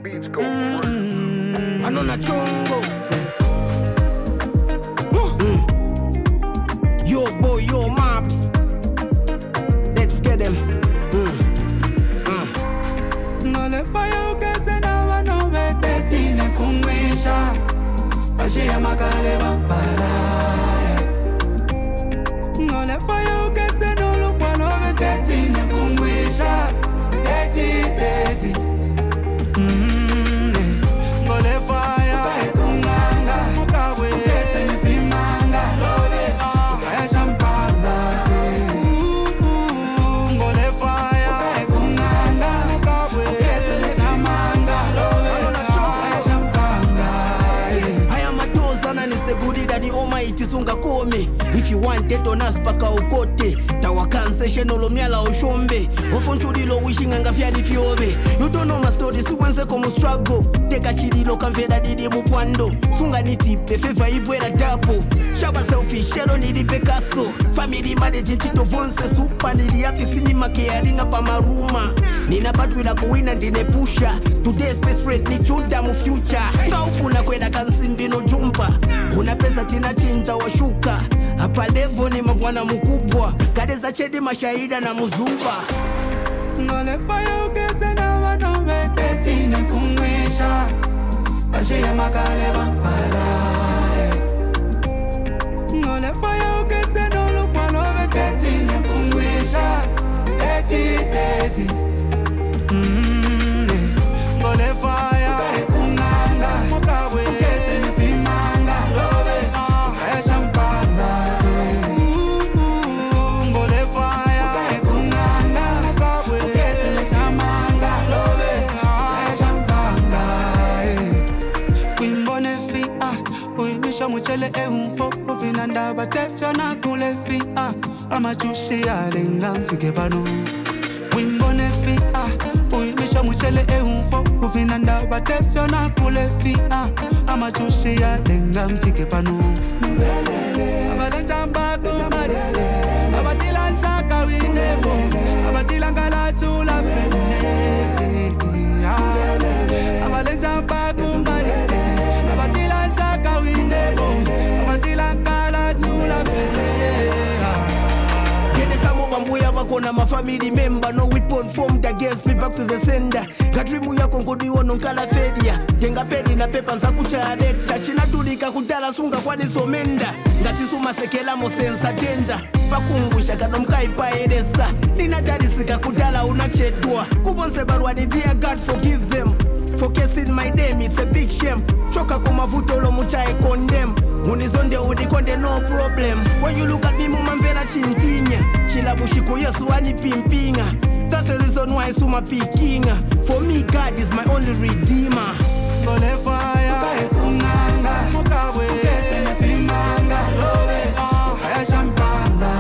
beats go crazy. Anona chongo. Yo boy, yo maps. Let's get them. Ngole fire ukese na wano bete tine kumwisha Bashia makale mampala Ngole fire ukese no lukwalo bete tine kumwisha Teti Ngole fire kunganga Mukawe ukese nifimanga Love Kaya champanga Ngole fire kunganga Mukawe ukese nifimanga Love Kaya champanga I am a dozen and it's a goodie that the almighty sunga kome. If you want it on us paka ukote Tawakan session olomiala ushombe Ofonchudilo wishing anga fiali fiobe. You don't know my story, si wenze como struggle. Teka chidilo kamfeda didi mukwando. Sunga nitipe, fefa ibwera dapo. Shaba selfish, shero nidi Picasso. Family managing chito vonse super. Nili happy simi makearinga pa maruma. Nina batwila kuwina ndine pusha. Today space rate ni chuda mu future. Ngaufuna kwenda kansimbi no jumpa. Una pesa tina chinja washuka. Hapa levo ni mabwana mkubwa. Kadeza chedi mashahida na muzumba. Ngole fire ukese na wano bete tine kumwisha Bashia makale mampala Ngole fire ukese no lukwalo bete tine kumwisha Teti Ngole fire kunganga Mukawe ukese nifimanga Love Kaya champanga Ngole fire kunganga Mukawe ukese nifimanga Love Kaya champanga Kwimbone fi Uimisha mchele umfo Ufinanda batefyo na kule fi Amachushi alenga mfike pano Wimbone fi Uimisha mchele umfo Ufinanda batefyo na kule fi Amachushi alenga mfike pano Abalenja mbaku marele Abatila nshaka winebo Abatila ngala chula fene Abalenja mbaku marele Abatila nshaka winebo Abatila ngala chula fene Bambuya bakona my family member. No weapon formed against me, back to the sender. Kadrimu yako nkodiwo nonkala fedia. Tenga pedi na pepa za kucha lecture. China tulika kudala sunga kwani somenda. Ngati suma sekela mo sensa danger. Bakumbusha kanomkai pa edesa. Nina tarisika kudala unachedwa. Kubonse barwani dear God forgive them. Focusing my name, it's a big shame. Choka kumavuto lo muchae condemn. Unizonde unikonde no problem. When you look at me mumamvera chintinya. Chila bushiko yesu wani pimpinga. That's the reason why suma pikinga. For me God is my only redeemer. Ngole fire kunganga Mukawe ukese nifimanga Love Kaya champanga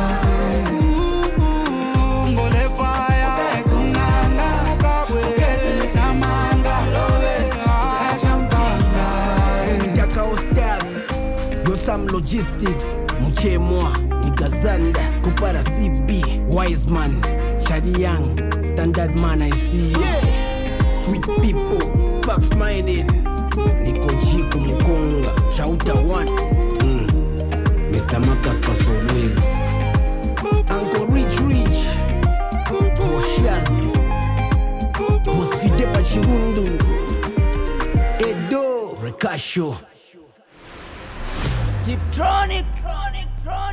Ngole fire kunganga Mukawe ukese nifimanga Love Kaya champanga Takao stars Yosam logistics Mchemwa Nikazanda Kupara CB Wiseman Shadi Young Standard man I see Sweet people Sparks mining Niko Chiku Mukonga Chauta one Mr. Marcus Pasowez Uncle Rich Boshaz Bosfide Pachirundu Edo Rekasho Tiptronic